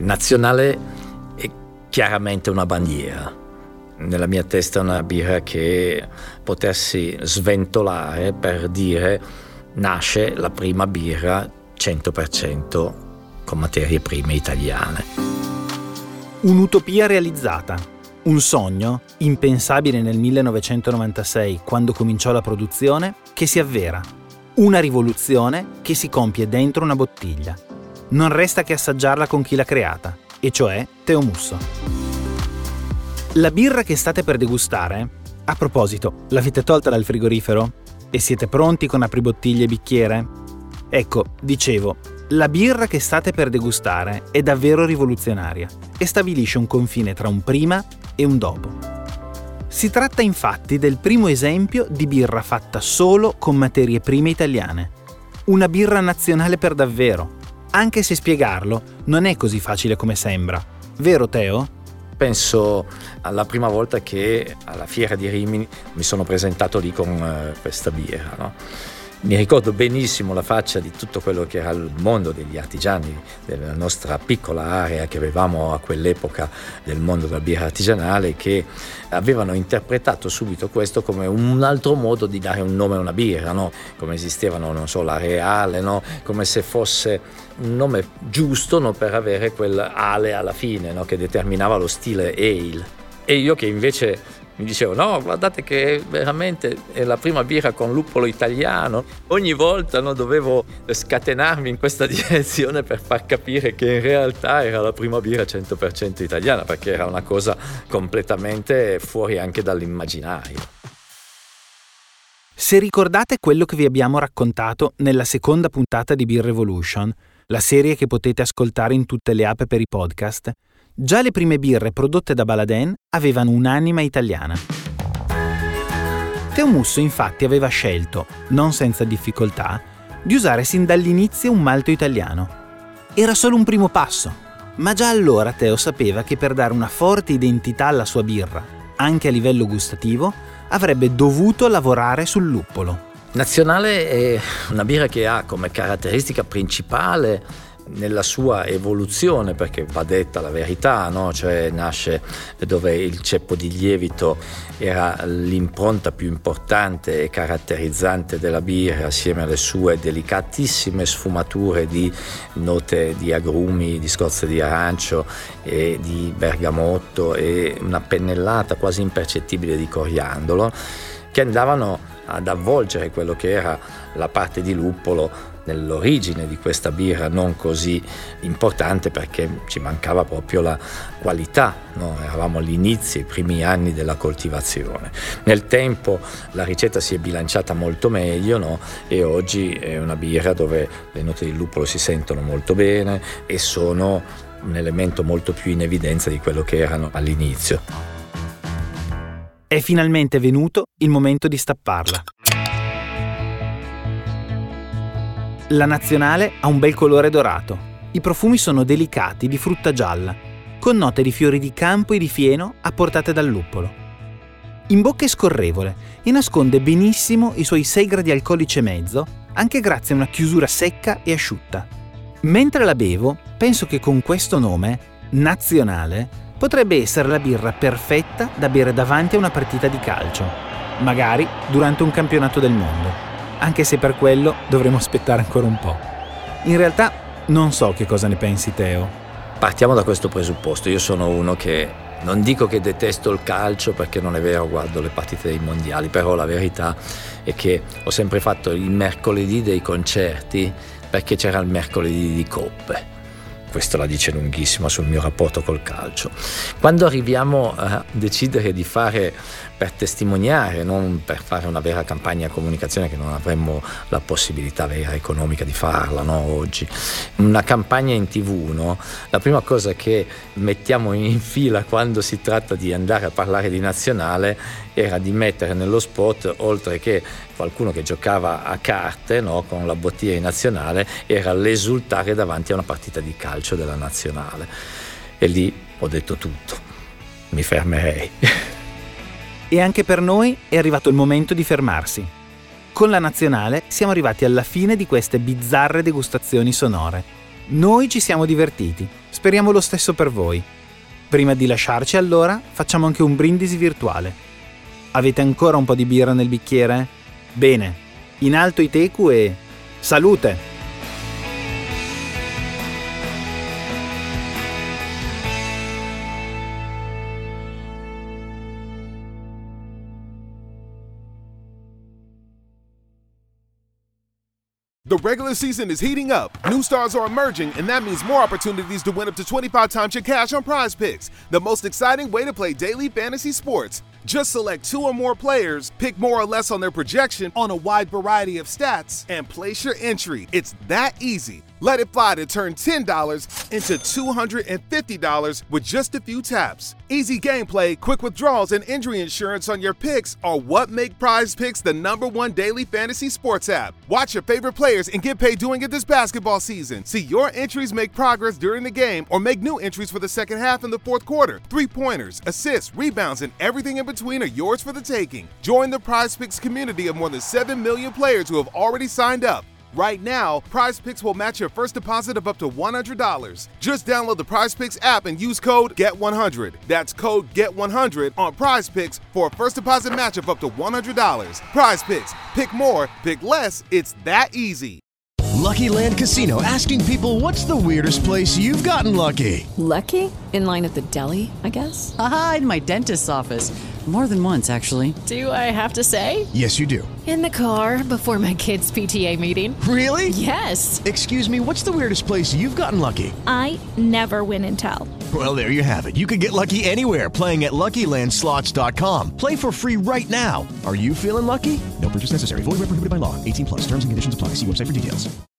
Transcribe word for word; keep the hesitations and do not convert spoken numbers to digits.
Nazionale è chiaramente una bandiera. Nella mia testa è una birra che potessi sventolare per dire nasce la prima birra cento per cento con materie prime italiane. Un'utopia realizzata, un sogno impensabile nel millenovecentonovantasei quando cominciò la produzione che si avvera, una rivoluzione che si compie dentro una bottiglia. Non resta che assaggiarla con chi l'ha creata, e cioè Teo Musso. La birra che state per degustare, a proposito, l'avete tolta dal frigorifero? E siete pronti con apribottiglie e bicchiere? Ecco, dicevo, la birra che state per degustare è davvero rivoluzionaria e stabilisce un confine tra un prima e un dopo. Si tratta infatti del primo esempio di birra fatta solo con materie prime italiane. Una birra nazionale per davvero, anche se spiegarlo non è così facile come sembra. Vero Teo? Penso alla prima volta che alla Fiera di Rimini mi sono presentato lì con uh, questa birra, no? Mi ricordo benissimo la faccia di tutto quello che era il mondo degli artigiani della nostra piccola area che avevamo a quell'epoca del mondo della birra artigianale, che avevano interpretato subito questo come un altro modo di dare un nome a una birra, no? Come esistevano, non so, la Reale, no? Come se fosse un nome giusto, no? Per avere quel ale alla fine, no? Che determinava lo stile ale. E io che invece mi dicevo, no, guardate che veramente è la prima birra con luppolo italiano. Ogni volta, no, dovevo scatenarmi in questa direzione per far capire che in realtà era la prima birra cento per cento italiana, perché era una cosa completamente fuori anche dall'immaginario. Se ricordate quello che vi abbiamo raccontato nella seconda puntata di Beer Revolution, la serie che potete ascoltare in tutte le app per i podcast, già le prime birre prodotte da Baladin avevano un'anima italiana. Teo Musso infatti aveva scelto, non senza difficoltà, di usare sin dall'inizio un malto italiano. Era solo un primo passo, ma già allora Teo sapeva che per dare una forte identità alla sua birra, anche a livello gustativo, avrebbe dovuto lavorare sul luppolo. Nazionale è una birra che ha come caratteristica principale nella sua evoluzione, perché va detta la verità, no? Cioè nasce dove il ceppo di lievito era l'impronta più importante e caratterizzante della birra, assieme alle sue delicatissime sfumature di note di agrumi, di scorze di arancio e di bergamotto e una pennellata quasi impercettibile di coriandolo, che andavano ad avvolgere quello che era la parte di luppolo nell'origine di questa birra, non così importante perché ci mancava proprio la qualità, no? Eravamo all'inizio, i primi anni della coltivazione. Nel tempo la ricetta si è bilanciata molto meglio, no? E oggi è una birra dove le note di luppolo si sentono molto bene e sono un elemento molto più in evidenza di quello che erano all'inizio. È finalmente venuto il momento di stapparla. La Nazionale ha un bel colore dorato. I profumi sono delicati di frutta gialla, con note di fiori di campo e di fieno apportate dal luppolo. In bocca è scorrevole e nasconde benissimo i suoi sei gradi alcolici e mezzo, anche grazie a una chiusura secca e asciutta. Mentre la bevo, penso che con questo nome, Nazionale, potrebbe essere la birra perfetta da bere davanti a una partita di calcio, magari durante un campionato del mondo. Anche se per quello dovremo aspettare ancora un po'. In realtà non so che cosa ne pensi Teo. Partiamo da questo presupposto. Io sono uno che non dico che detesto il calcio, perché non è vero, guardo le partite dei mondiali, però la verità è che ho sempre fatto il mercoledì dei concerti perché c'era il mercoledì di coppe. Questo la dice lunghissima sul mio rapporto col calcio. Quando arriviamo a decidere di fare per testimoniare, non per fare una vera campagna comunicazione, che non avremmo la possibilità vera economica di farla, no, oggi, una campagna in tivù, no? La prima cosa che mettiamo in fila quando si tratta di andare a parlare di nazionale era di mettere nello spot, oltre che qualcuno che giocava a carte, no, con la bottiglia di nazionale, era l'esultare davanti a una partita di calcio della nazionale. E lì ho detto tutto, mi fermerei. E anche per noi è arrivato il momento di fermarsi. Con la Nazionale siamo arrivati alla fine di queste bizzarre degustazioni sonore. Noi ci siamo divertiti, speriamo lo stesso per voi. Prima di lasciarci, allora, facciamo anche un brindisi virtuale. Avete ancora un po' di birra nel bicchiere? Bene, in alto i tecu e salute! The regular season is heating up. New stars are emerging, and that means more opportunities to win up to twenty-five times your cash on Prize Picks, the most exciting way to play daily fantasy sports. Just select two or more players, pick more or less on their projection on a wide variety of stats, and place your entry. It's that easy. Let it fly to turn ten dollars into two hundred fifty dollars with just a few taps. Easy gameplay, quick withdrawals, and injury insurance on your picks are what make Prize Picks the number one daily fantasy sports app. Watch your favorite players and get paid doing it this basketball season. See your entries make progress during the game or make new entries for the second half and the fourth quarter. Three-pointers, assists, rebounds, and everything in between are yours for the taking. Join the Prize Picks community of more than seven million players who have already signed up. Right now, Prize Picks will match your first deposit of up to one hundred dollars. Just download the Prize Picks app and use code G E T one hundred. That's code G E T one hundred on Prize Picks for a first deposit match of up to one hundred dollars. Prize Picks. Pick more, pick less. It's that easy. Lucky Land Casino, asking people, what's the weirdest place you've gotten lucky? Lucky? In line at the deli, I guess? Aha, in my dentist's office. More than once, actually. Do I have to say? Yes, you do. In the car before my kids' P T A meeting. Really? Yes. Excuse me, what's the weirdest place you've gotten lucky? I never win and tell. Well, there you have it. You can get lucky anywhere, playing at Lucky Land Slots dot com. Play for free right now. Are you feeling lucky? No purchase necessary. Void where prohibited by law. eighteen plus. Terms and conditions apply. See website for details.